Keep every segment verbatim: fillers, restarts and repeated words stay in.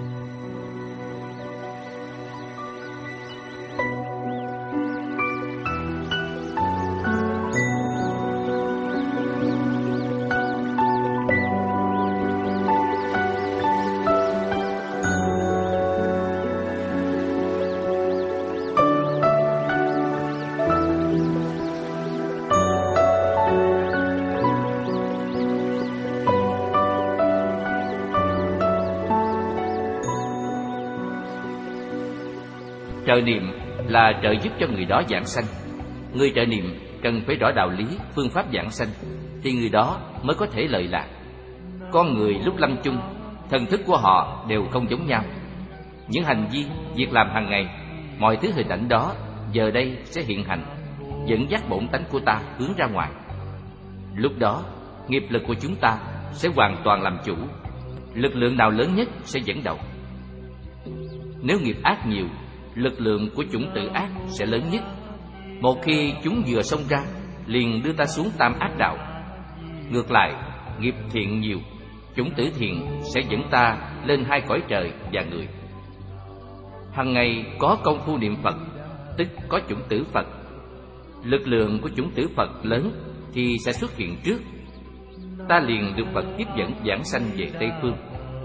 Trợ niệm là trợ giúp cho người đó giảng sanh. Người trợ niệm cần phải rõ đạo lý, phương pháp giảng sanh, thì người đó mới có thể lợi lạc. Con người lúc lâm chung, thần thức của họ đều không giống nhau. Những hành vi, việc làm hàng ngày, mọi thứ hình ảnh đó giờ đây sẽ hiện hành, dẫn dắt bổn tánh của ta hướng ra ngoài. Lúc đó, nghiệp lực của chúng ta sẽ hoàn toàn làm chủ. Lực lượng nào lớn nhất sẽ dẫn đầu. Nếu nghiệp ác nhiều, lực lượng của chủng tử ác sẽ lớn nhất. Một khi chúng vừa xông ra, liền đưa ta xuống tam ác đạo. Ngược lại, nghiệp thiện nhiều, chủng tử thiện sẽ dẫn ta lên hai cõi trời và người. Hằng ngày có công phu niệm Phật, tức có chủng tử Phật. Lực lượng của chủng tử Phật lớn thì sẽ xuất hiện trước. Ta liền được Phật tiếp dẫn giảng sanh về Tây Phương.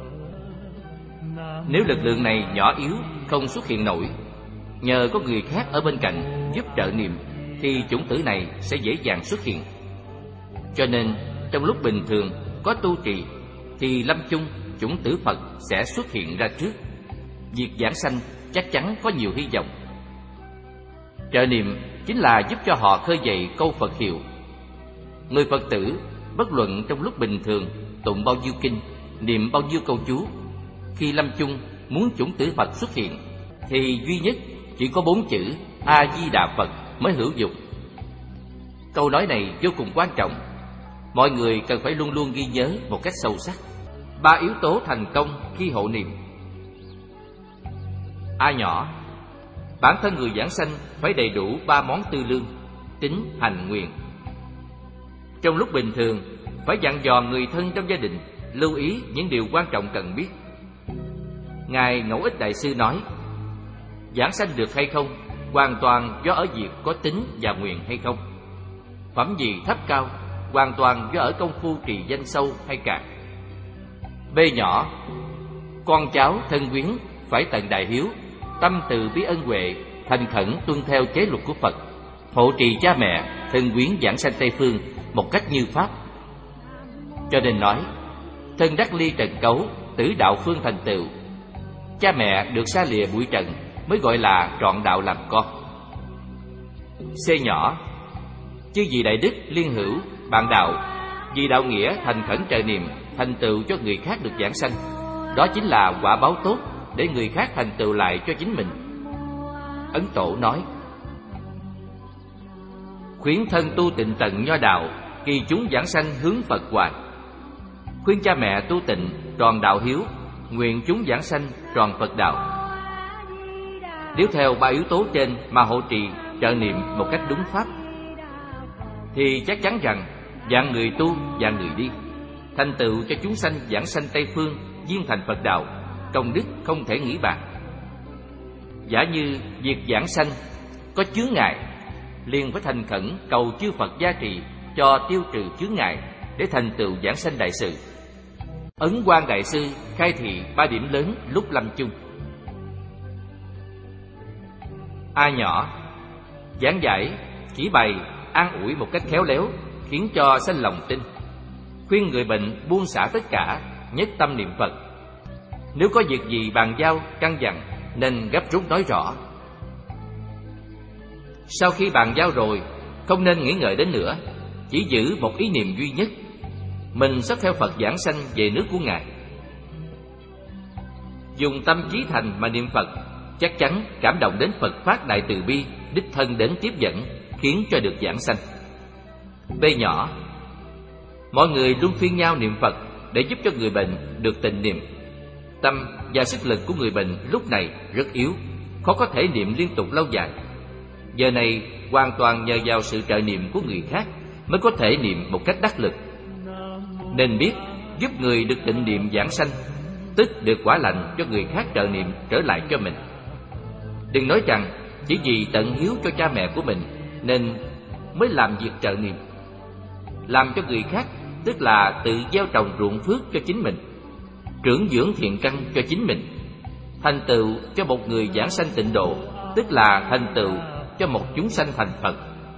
Nếu lực lượng này nhỏ yếu, không xuất hiện nổi, nhờ có người khác ở bên cạnh giúp trợ niệm, thì chủng tử này sẽ dễ dàng xuất hiện. Cho nên trong lúc bình thường có tu trì, thì lâm chung chủng tử Phật sẽ xuất hiện ra trước. Việc giảng sanh chắc chắn có nhiều hy vọng. Trợ niệm chính là giúp cho họ khơi dậy câu Phật hiệu. Người Phật tử bất luận trong lúc bình thường tụng bao nhiêu kinh, niệm bao nhiêu câu chú, khi lâm chung muốn chủng tử Phật xuất hiện, thì duy nhất chỉ có bốn chữ A Di Đà Phật mới hữu dụng. Câu nói này vô cùng quan trọng, mọi người cần phải luôn luôn ghi nhớ một cách sâu sắc. Ba yếu tố thành công khi hộ niệm. A nhỏ, bản thân người giảng sanh phải đầy đủ ba món tư lương: tín, hành, nguyện. Trong lúc bình thường phải dặn dò người thân trong gia đình lưu ý những điều quan trọng cần biết. Ngài Ngẫu Ích Đại Sư nói, giảng sanh được hay không hoàn toàn do ở việc có tín và nguyện hay không. Phẩm gì thấp cao hoàn toàn do ở công phu trì danh sâu hay cạn. B nhỏ, con cháu thân quyến phải tận đại hiếu, tâm từ bi ân huệ, thành khẩn tuân theo chế luật của Phật, hộ trì cha mẹ, thân quyến giảng sanh Tây Phương một cách như pháp. Cho nên nói, thân đắc ly trần cấu, tử đạo phương thành tựu. Cha mẹ được xa lìa bụi trần mới gọi là trọn đạo làm con. C nhỏ, chư vị đại đức liên hữu, bạn đạo, vì đạo nghĩa thành khẩn trợ niệm, thành tựu cho người khác được giảng sanh. Đó chính là quả báo tốt để người khác thành tựu lại cho chính mình. Ấn Tổ nói, khuyến thân tu tịnh tận nho đạo, kỳ chúng giảng sanh hướng Phật hoài. Khuyên cha mẹ tu tịnh tròn đạo hiếu, nguyện chúng giảng sanh tròn Phật đạo. Nếu theo ba yếu tố trên mà hộ trì trợ niệm một cách đúng pháp, thì chắc chắn rằng dạng người tu và người đi, thành tựu cho chúng sanh giảng sanh Tây Phương, viên thành Phật đạo, công đức không thể nghĩ bàn. Giả như việc giảng sanh có chướng ngại, liền phải thành khẩn cầu chư Phật gia trì cho tiêu trừ chướng ngại để thành tựu giảng sanh đại sự. Ấn Quang Đại Sư khai thị ba điểm lớn lúc lâm chung. A nhỏ, giảng giải, chỉ bày, an ủi một cách khéo léo, khiến cho sanh lòng tin. Khuyên người bệnh buông xả tất cả, nhất tâm niệm Phật. Nếu có việc gì bàn giao, căn dặn, nên gấp rút nói rõ. Sau khi bàn giao rồi, không nên nghĩ ngợi đến nữa, chỉ giữ một ý niệm duy nhất: mình sắp theo Phật giảng sanh về nước của Ngài. Dùng tâm chí thành mà niệm Phật, chắc chắn cảm động đến Phật phát đại từ bi, đích thân đến tiếp dẫn, khiến cho được giảng sanh. B nhỏ, mọi người luôn phiên nhau niệm Phật để giúp cho người bệnh được tịnh niệm. Tâm và sức lực của người bệnh lúc này rất yếu, khó có thể niệm liên tục lâu dài. Giờ này hoàn toàn nhờ vào sự trợ niệm của người khác mới có thể niệm một cách đắc lực. Nên biết giúp người được tịnh niệm giảng sanh, tức được quả lành cho người khác trợ niệm trở lại cho mình. Đừng nói rằng chỉ vì tận hiếu cho cha mẹ của mình nên mới làm việc trợ niệm. Làm cho người khác tức là tự gieo trồng ruộng phước cho chính mình, trưởng dưỡng thiện căn cho chính mình, thành tựu cho một người giảng sanh tịnh độ, tức là thành tựu cho một chúng sanh thành Phật.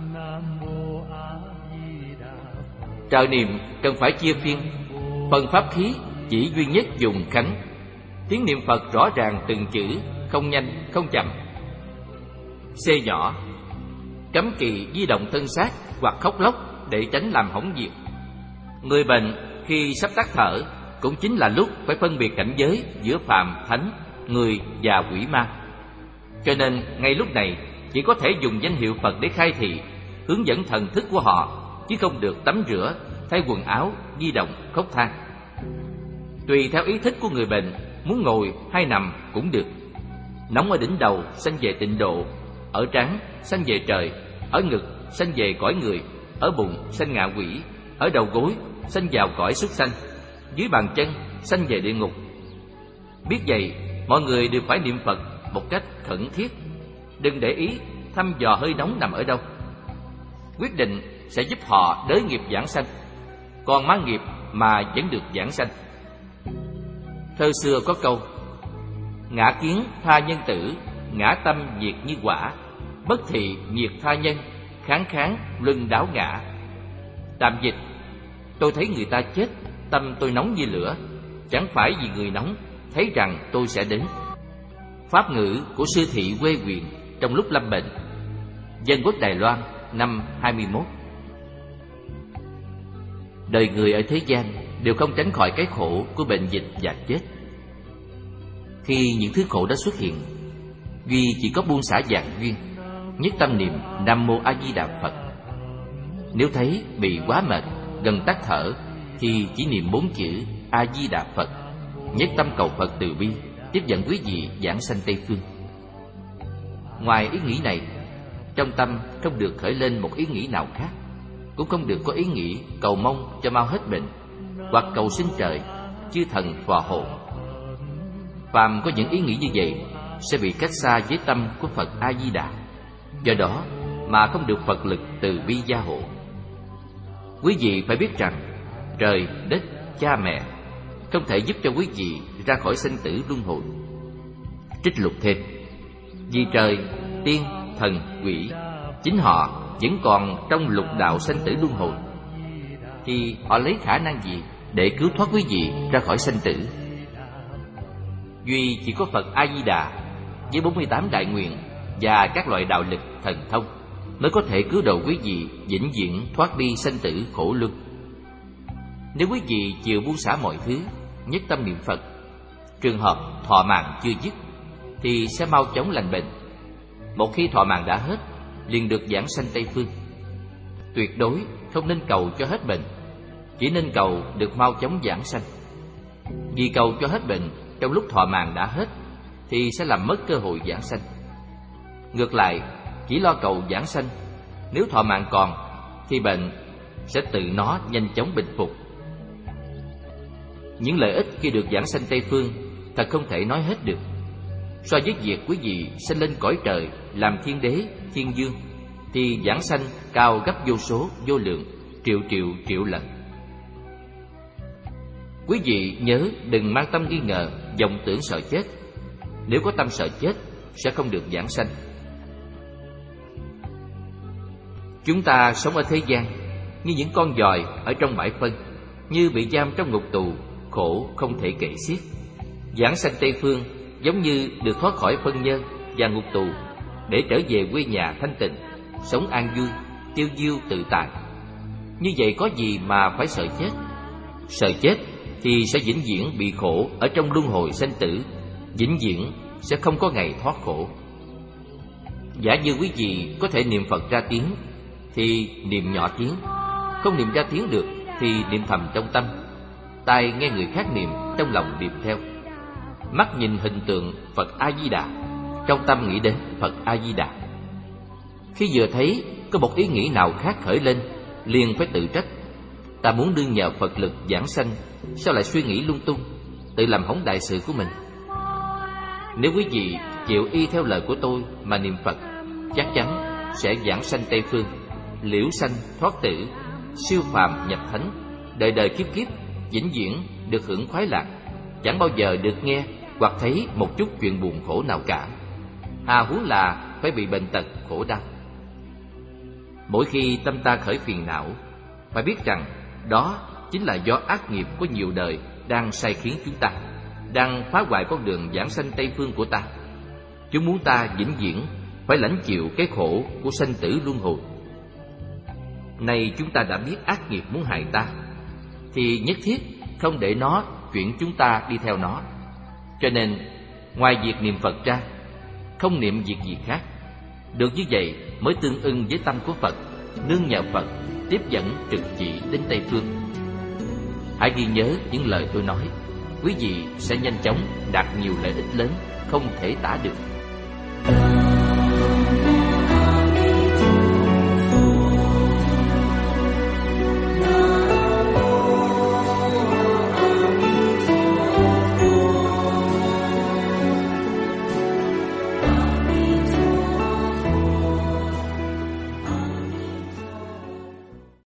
Trợ niệm cần phải chia phiên, phần pháp khí chỉ duy nhất dùng khánh. Tiếng niệm Phật rõ ràng từng chữ, không nhanh không chậm. C nhỏ, cấm kỵ di động thân xác hoặc khóc lóc để tránh làm hỏng việc. Người bệnh khi sắp tắt thở cũng chính là lúc phải phân biệt cảnh giới giữa phàm thánh, người và quỷ ma. Cho nên ngay lúc này chỉ có thể dùng danh hiệu Phật để khai thị, hướng dẫn thần thức của họ, chứ không được tắm rửa, thay quần áo, di động, khóc than. Tùy theo ý thích của người bệnh, muốn ngồi hay nằm cũng được. Nóng ở đỉnh đầu sanh về tịnh độ, ở trán sanh về trời, ở ngực sanh về cõi người, ở bụng sanh ngạ quỷ, ở đầu gối sanh vào cõi súc sanh, dưới bàn chân sanh về địa ngục. Biết vậy, mọi người đều phải niệm Phật một cách khẩn thiết. Đừng để ý thăm dò hơi nóng nằm ở đâu. Quyết định sẽ giúp họ đới nghiệp giảng sanh, còn mang nghiệp mà vẫn được giảng sanh. Thơ xưa có câu: ngã kiến tha nhân tử, ngã tâm diệt như quả, bất thị nhiệt tha nhân, kháng kháng luân đáo ngã. Tạm dịch: tôi thấy người ta chết, tâm tôi nóng như lửa, chẳng phải vì người nóng thấy rằng tôi sẽ đến. Pháp ngữ của sư thị Quê Quyền trong lúc lâm bệnh. Dân quốc Đài Loan năm hai mươi mốt. Đời người ở thế gian đều không tránh khỏi cái khổ của bệnh dịch và chết. Khi những thứ khổ đã xuất hiện, duy chỉ có buông xả dạng duyên, nhất tâm niệm Nam Mô A Di Đà Phật. Nếu thấy bị quá mệt, gần tắt thở, thì chỉ niệm bốn chữ A Di Đà Phật, nhất tâm cầu Phật từ bi tiếp dẫn quý vị giảng sanh Tây Phương. Ngoài ý nghĩ này, trong tâm không được khởi lên một ý nghĩ nào khác, cũng không được có ý nghĩ cầu mong cho mau hết bệnh, hoặc cầu xin trời, chư thần phò hộ. Phàm có những ý nghĩ như vậy sẽ bị cách xa với tâm của Phật A Di Đà, do đó mà không được Phật lực từ bi gia hộ. Quý vị phải biết rằng trời, đất, cha mẹ không thể giúp cho quý vị ra khỏi sanh tử luân hồi. Trích lục thêm: vì trời, tiên, thần, quỷ chính họ vẫn còn trong lục đạo sanh tử luân hồi, thì họ lấy khả năng gì để cứu thoát quý vị ra khỏi sanh tử? Duy chỉ có Phật A Di Đà với bốn mươi tám đại nguyện và các loại đạo lực thần thông mới có thể cứu độ quý vị vĩnh viễn thoát đi sanh tử khổ luân. Nếu quý vị chịu buông xả mọi thứ, nhất tâm niệm Phật, trường hợp thọ mạng chưa dứt thì sẽ mau chóng lành bệnh. Một khi thọ mạng đã hết, liền được giảng sanh Tây Phương. Tuyệt đối không nên cầu cho hết bệnh, chỉ nên cầu được mau chóng giảng sanh. Vì cầu cho hết bệnh trong lúc thọ mạng đã hết thì sẽ làm mất cơ hội giảng sanh. Ngược lại, chỉ lo cầu giảng sanh, nếu thọ mạng còn thì bệnh sẽ tự nó nhanh chóng bình phục. Những lợi ích khi được giảng sanh Tây Phương thật không thể nói hết được. So với việc quý vị sanh lên cõi trời làm thiên đế, thiên dương, thì giảng sanh cao gấp vô số, vô lượng, triệu triệu triệu lần. Quý vị nhớ đừng mang tâm nghi ngờ, vọng tưởng sợ chết. Nếu có tâm sợ chết sẽ không được giảng sanh. Chúng ta sống ở thế gian như những con giòi ở trong bãi phân, như bị giam trong ngục tù, khổ không thể kể xiết. Giảng sanh Tây Phương giống như được thoát khỏi phân nhân và ngục tù để trở về quê nhà thanh tịnh, sống an vui, tiêu diêu tự tại. Như vậy có gì mà phải sợ chết? Sợ chết thì sẽ vĩnh viễn bị khổ ở trong luân hồi sanh tử, vĩnh viễn sẽ không có ngày thoát khổ. Giả như quý vị có thể niệm Phật ra tiếng thì niệm nhỏ tiếng, không niệm ra tiếng được thì niệm thầm trong tâm, tai nghe người khác niệm, trong lòng niệm theo. Mắt nhìn hình tượng Phật A Di Đà, trong tâm nghĩ đến Phật A Di Đà. Khi vừa thấy có một ý nghĩ nào khác khởi lên, liền phải tự trách: ta muốn đương nhờ Phật lực giảng sanh, sao lại suy nghĩ lung tung? tự làm hỏng đại sự của mình. Nếu quý vị chịu y theo lời của tôi mà niệm Phật, chắc chắn sẽ giảng sanh Tây Phương, liễu sanh thoát tử, siêu phàm nhập thánh, đời đời kiếp kiếp vĩnh viễn được hưởng khoái lạc, chẳng bao giờ được nghe hoặc thấy một chút chuyện buồn khổ nào cả. Hà huống là phải bị bệnh tật khổ đau. Mỗi khi tâm ta khởi phiền não, phải biết rằng đó chính là do ác nghiệp của nhiều đời đang sai khiến chúng ta, đang phá hoại con đường giảng sanh Tây Phương của ta. Chúng muốn ta vĩnh viễn phải lãnh chịu cái khổ của sanh tử luân hồi. Nay chúng ta đã biết ác nghiệp muốn hại ta, thì nhất thiết không để nó chuyển chúng ta đi theo nó. Cho nên ngoài việc niệm Phật ra, không niệm việc gì khác. Được như vậy mới tương ưng với tâm của Phật, nương nhờ Phật tiếp dẫn trực chỉ đến Tây Phương. Hãy ghi nhớ những lời tôi nói, quý vị sẽ nhanh chóng đạt nhiều lợi ích lớn không thể tả được.